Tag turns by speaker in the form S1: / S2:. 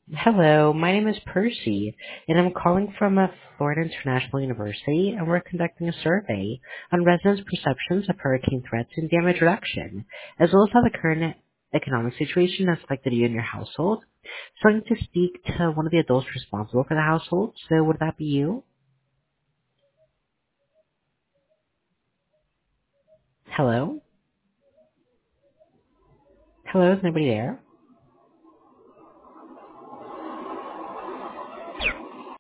S1: Hello, my name is Percy, and I'm calling from Florida International University, and we're conducting a survey on residents' perceptions of hurricane threats and damage reduction, as well as how the current economic situation has affected you and your household. So I need to speak to one of the adults responsible for the household, so would that be you? Hello? Hello, is anybody there?